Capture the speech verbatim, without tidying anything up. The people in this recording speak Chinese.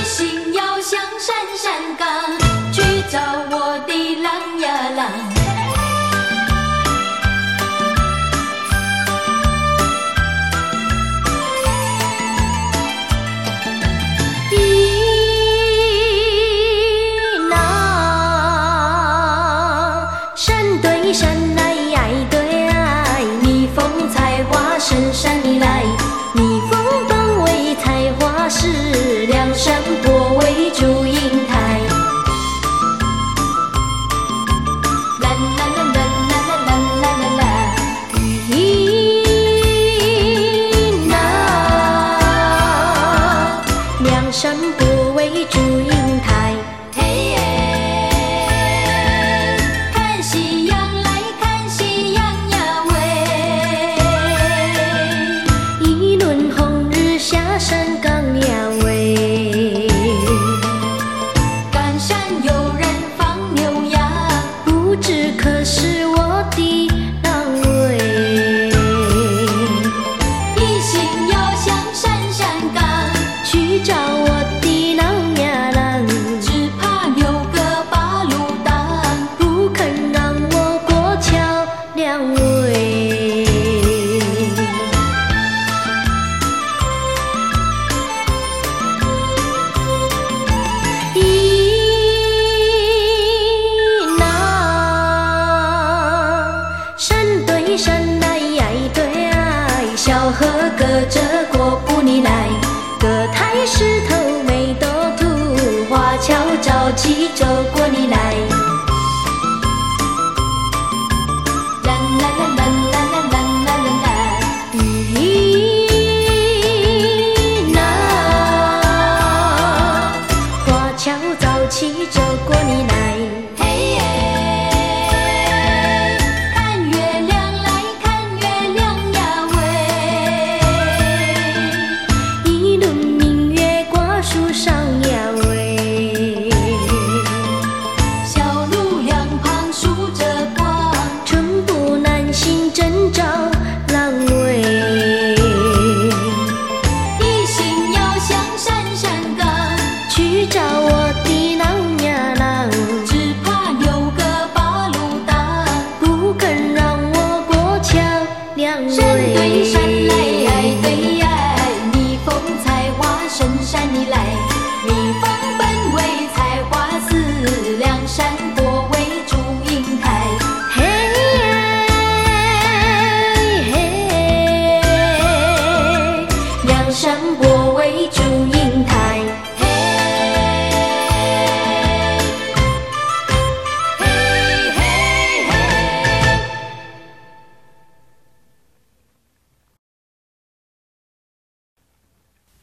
心要向山山岗，去找我的郎呀郎。一那山对山来爱对爱，蜜蜂采花深山里来，蜜蜂本为采花师，梁山泊为祝英台。啦啦啦啦啦啦啦啦啦啦，雨那梁山泊为祝英台。嘿耶，看夕阳来看夕阳呀喂，一轮红日下山岗呀喂。赶山有人放牛羊，不知可是我的郎喂。一心要向山山岗，去找我的郎呀郎，只怕牛哥把路挡，不肯让我过桥两位。一那山对山来爱对爱，小河隔着过不你来，隔台石头没多土，华侨着急走过你来。啦啦啦啦啦啦啦啦啦啦，雨那华侨早起走过你来。嘿耶，看月亮来看月亮呀喂，一轮明月挂树上呀喂，小路两旁数着光，寸步难行真找郎喂。一心要向山山岗，去找我的郎呀郎，只怕牛哥把路挡，不肯让我过桥两位。山对山来爱对爱，蜜蜂采花深山里来，蜜蜂本为采花师，梁山